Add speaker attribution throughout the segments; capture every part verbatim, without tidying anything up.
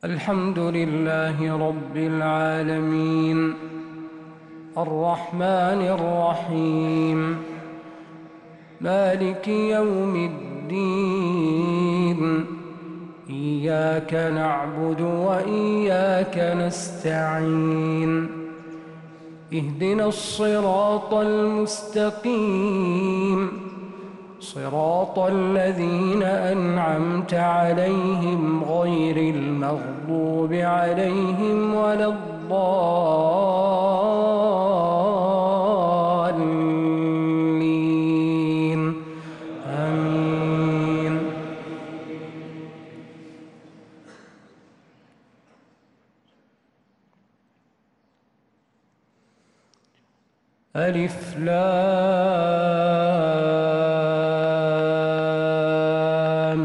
Speaker 1: الحمد لله رب العالمين الرحمن الرحيم مالك يوم الدين إياك نعبد وإياك نستعين اهدنا الصراط المستقيم صراط الذين أنعمت عليهم غير المغضوب عليهم ولا الضالين آمين. ألف لام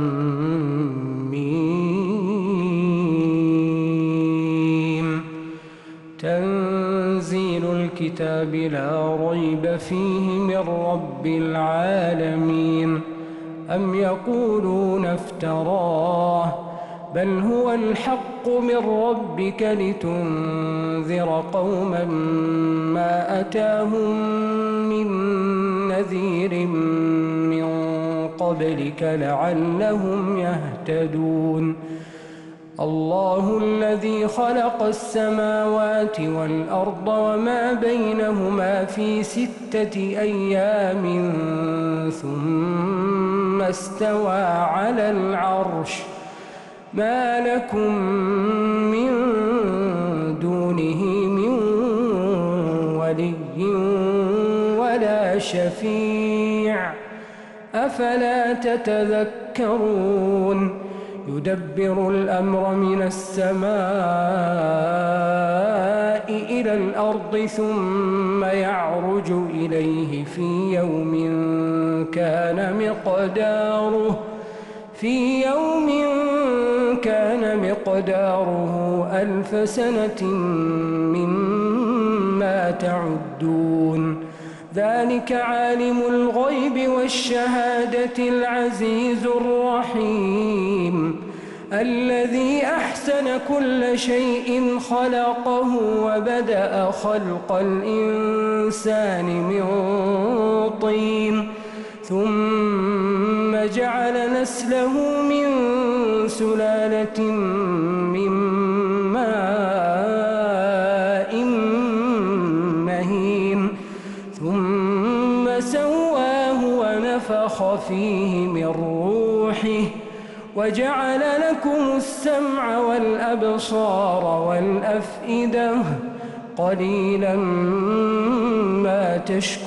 Speaker 1: ميم تنزيل الكتاب لا ريب فيه من رب العالمين. أم يقولون افتراه بل هو الحق من ربك لتنذر قوما ما أتاهم من نذير من قبلك لعلهم يهتدون. الله الذي خلق السماوات والأرض وما بينهما في ستة أيام ثم استوى على العرش ما لكم من دونه من ولي ولا شفيع أفلا تتذكرون. يدبر الأمر من السماء إلى الأرض ثم يعرج إليه في يوم كان مقداره في يوم كان مقداره ألف سنة مما تعدون. ذلك عالم الغيب والشهادة العزيز الرحيم الذي أحسن كل شيء خلقه وبدأ خلق الإنسان من طين ثم جعل نسله من سلالة من ماء مهين ثم سواه ونفخ فيه من روحه وجعل لكم السمع والأبصار والأفئدة قليلا ما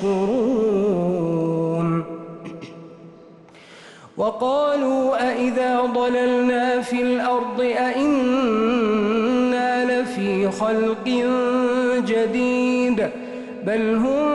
Speaker 1: تشكرون. وقالوا أئذا ضللنا في الأرض أئنا لفي خلق جديد بل هم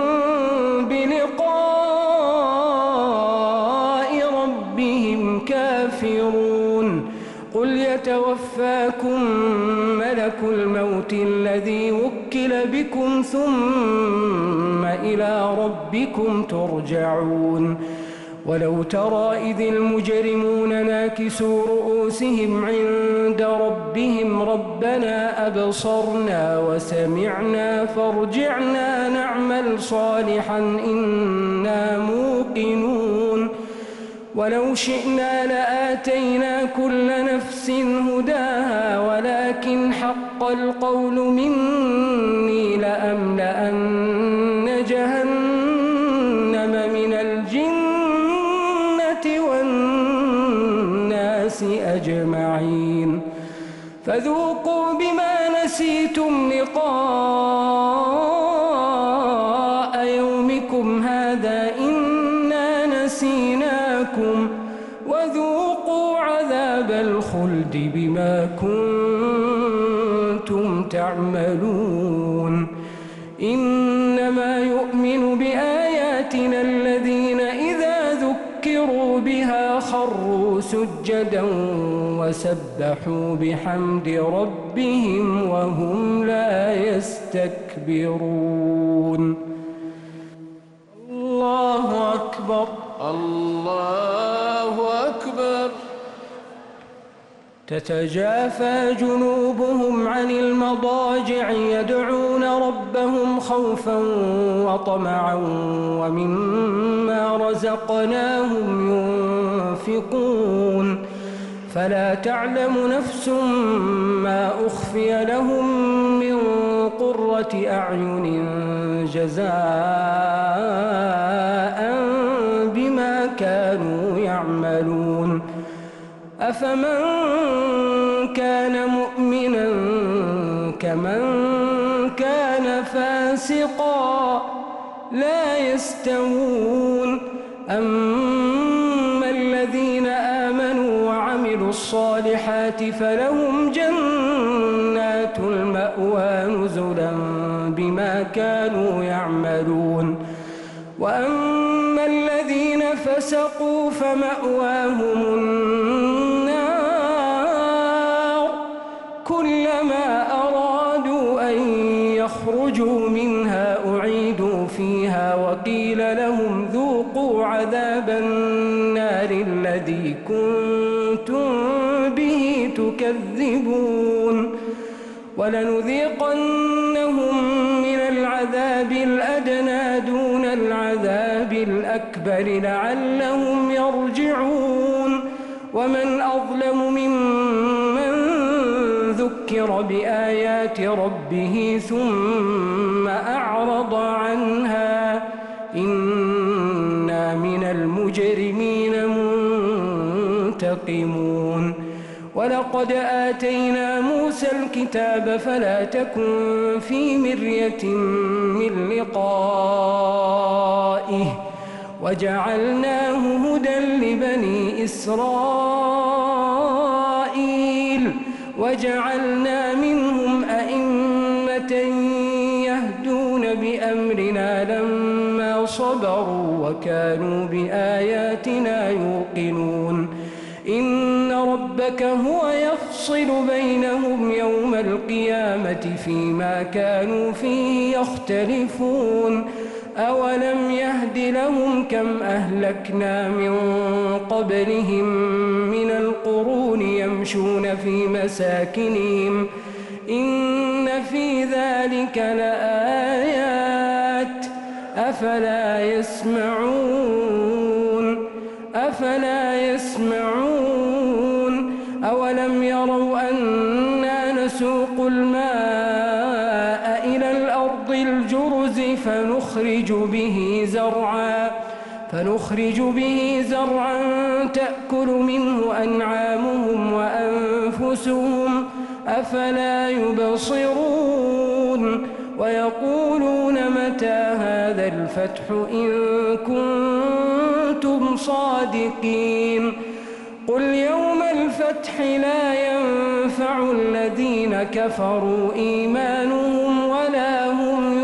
Speaker 1: بلقاء ربهم كافرون. قل يتوفاكم ملك الموت الذي وكل بكم ثم إلى ربكم ترجعون. ولو ترى إذ المجرمون ناكسوا رؤوسهم عند ربهم ربنا أبصرنا وسمعنا فارجعنا نعمل صالحا إنا موقنون. ولو شئنا لآتينا كل نفس هداها ولكن حق القول مني لأملأن جهنم من الجن والناس أجمعين. فذوقوا بما نسيتم لقاء يومكم هذا إنا نسيناكم وذوقوا عذاب الخلد بما كنتم تعملون. إنما يؤمن بآياتنا الذين إذا ذكروا بها خروا سجدا وسبحوا بحمد ربهم وهم لا يستكبرون. الله أكبر.
Speaker 2: الله أكبر.
Speaker 1: تتجافى جنوبهم عن المضاجع يدعون ربهم خوفا وطمعا ومما رزقناهم ينفقون فلا تعلم نفس ما أخفي لهم من قرة أعين جزاء بما كانوا يعملون أفمن كان مؤمنا كمن كان فاسقا لا يستوون أما الذين آمنوا وعملوا الصالحات فلهم جنات المأوى نزلا بما كانوا يعملون وأما الذين فسقوا فمأواهم النار كلما أرادوا أن يخرجوا منها أعيدوا فيها وقيل لهم ذوقوا عذاب النار الذي كنتم به تكذبون ولنذيقنهم من العذاب الأدنى دون العذاب الأكبر لعلهم يرجعون ومن أظلم ممن ذكر بآيات ربه ثم أعرض عنها إنا من المجرمين منتقمون ولقد آتينا موسى الكتاب فلا تكن في مرية من لقائه وجعلناه هدى لبني إسرائيل وجعلنا منهم أئمة يهدون بأمرنا لما صبروا وكانوا بآياتنا يوقنون إن ربك هو يفصل بينهم يوم القيامة فيما كانوا فيه يختلفون أولم يهد لهم كم أهلكنا من قبلهم من القرون يمشون في مساكنهم إن في ذلك لآيات أفلا يسمعون أفلا يسمعون أولم يروا أنا نسوق الماء إلى الأرض الجرز فنخرج به زرعا فنخرج به زرعا تأكل منه أنعامهم وأنفسهم أفلا يبصرون ويقولون متى هذا الفتح إن كنتم صادقين قل يوم الفتح لا ينفع الذين كفروا إيمانهم ولا هم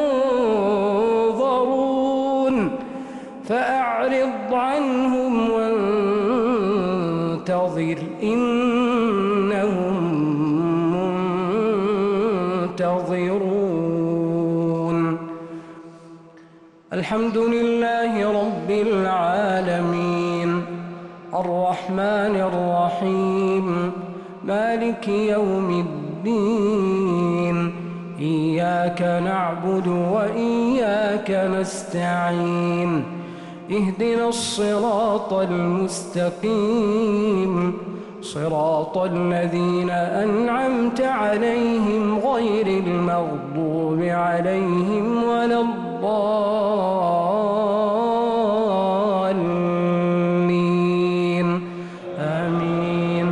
Speaker 1: ينظرون فأعرض عنهم وانتظر إنهم منتظرون الحمد لله رب العالمين الرحمن الرحيم مالك يوم الدين إياك نعبد وإياك نستعين اهدنا الصراط المستقيم صراط الذين أنعمت عليهم غير المغضوب عليهم ولا الضالين آمين.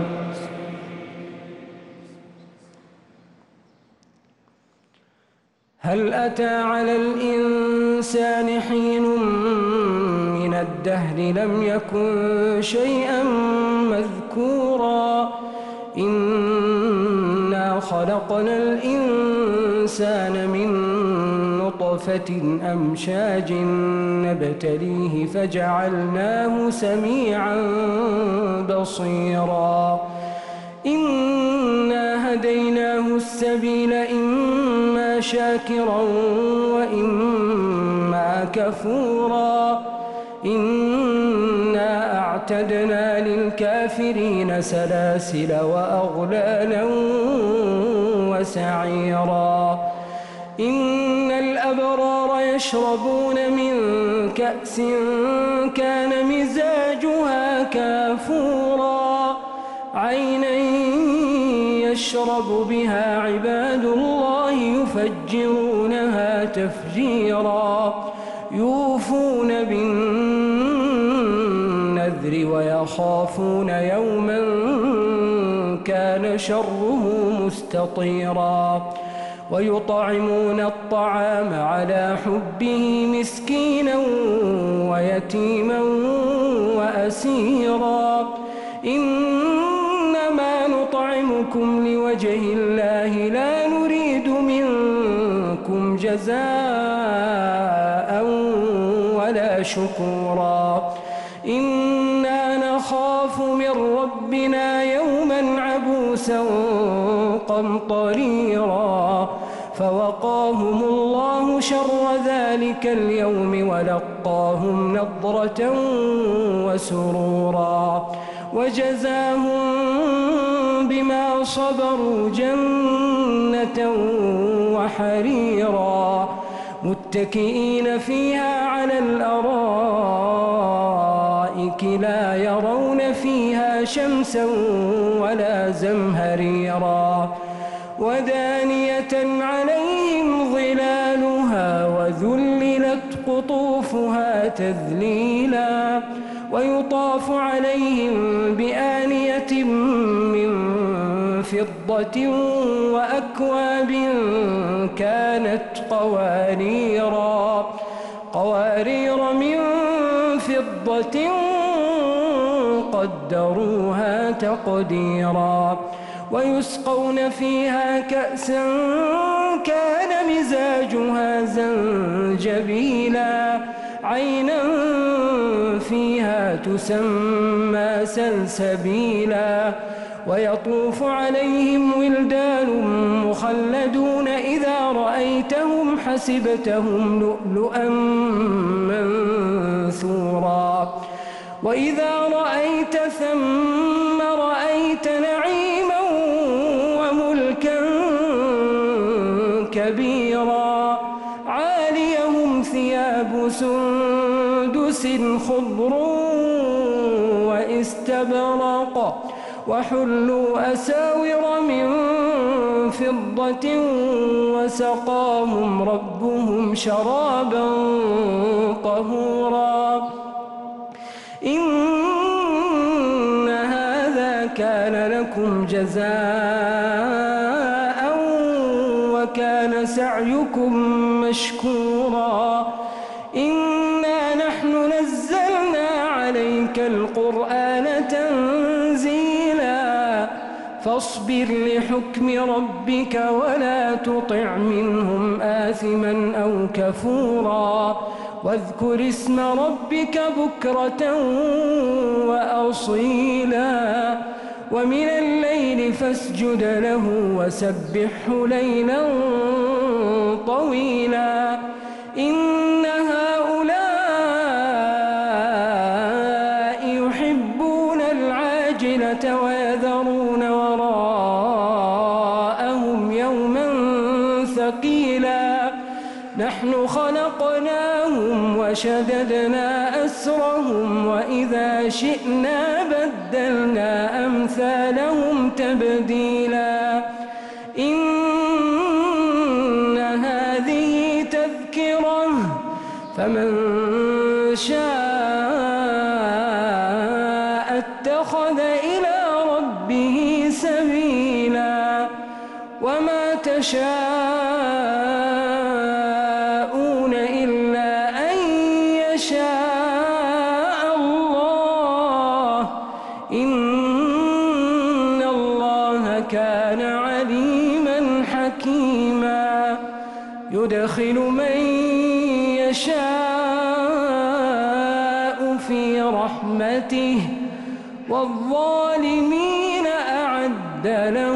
Speaker 1: هل أتى على الإنسان حين من الدهر لم يكن شيئا مذكورا إنا خلقنا الإنسان من نطفة أمشاج نبتليه فجعلناه سميعا بصيرا إنا هديناه السبيل إما شاكرا وإما كفورا إنا وأعتدنا للكافرين سلاسل وأغلالا وسعيرا إن الأبرار يشربون من كأس كان مزاجها كافورا عينا يشرب بها عباد الله يفجرونها تفجيرا يوفون بالنذر ويخافون يوما كان شره مستطيرا ويطعمون الطعام على حبه مسكينا ويتيما وأسيرا إنما نطعمكم لوجه الله لا نريد منكم جزاء ولا شكورا إنا نخاف من ربنا يوما عبوسا قمطريرا فوقاهم الله شر ذلك اليوم ولقاهم نضرة وسرورا وجزاهم بما صبروا جنة وحريرا متكئين فيها على الأرائك لا يرون فيها شمسا ولا زمهريرا ودانية عليهم ظلالها وذللت قطوفها تذليلا ويطاف عليهم بآنية من فضة وأكواب كانت قواريرا قوارير من فضة قدروها تقديرا ويسقون فيها كأسا كان مزاجها زنجبيلا عينا فيها تسمى سلسبيلا ويطوف عليهم ولدان مخلدون إذا رأيتهم حسبتهم لؤلؤا منثورا وإذا رأيت ثم رأيت نعيما وملكا كبيرا عاليهم ثياب سندس خضر واستبرق وحلوا أساور من فضة وسقاهم ربهم شرابا طهورا إن هذا كان لكم جزاء وكان سعيكم مشكورا إنا نحن نزلنا عليك القرآن تنزيلا فاصبر لحكم ربك ولا تطع منهم آثما أو كفورا واذكر اسم ربك بكرة وأصيلا ومن الليل فاسجد له وسبحه ليلا طويلا إن هؤلاء يحبون العاجلة ويذرون وراءهم يوما ثقيلا نحن خلقناهم وشددنا أسرهم وإذا شئنا بدلنا أمثالهم تبديلا إن هذه تذكرة فمن شاء اتخذ إلى ربه سبيلا وما تشاءون إلا أن يشاء الله إن الله كان عليما حكيما يدخل من يشاء في رحمته والظالمين أعد لهم